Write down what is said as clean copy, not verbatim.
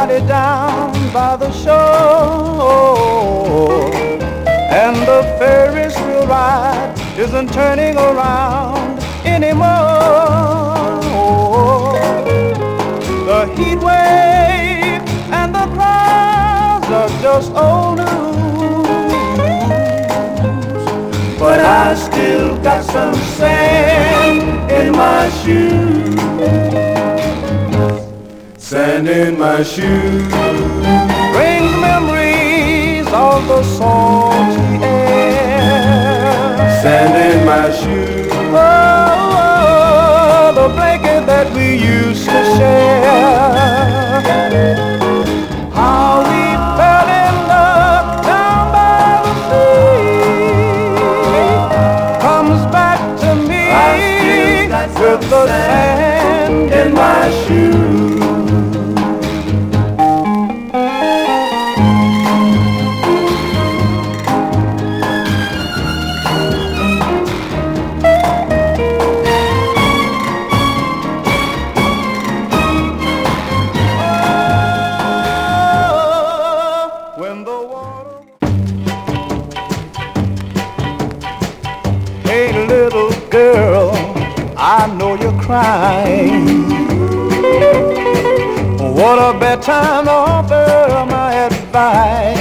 everybody down by the shore, and the Ferris wheel ride isn't turning around anymore. The heat wave and the crowds are just old news, but I still got some sand in my shoes. Sand in my shoes brings memories of the salty air. Sand in my shoes, oh, the blanket that we used to share. How we fell in love down by the sea comes back to me with the sand in my shoes. Hey little girl, I know you're crying. What a bad time to offer my advice.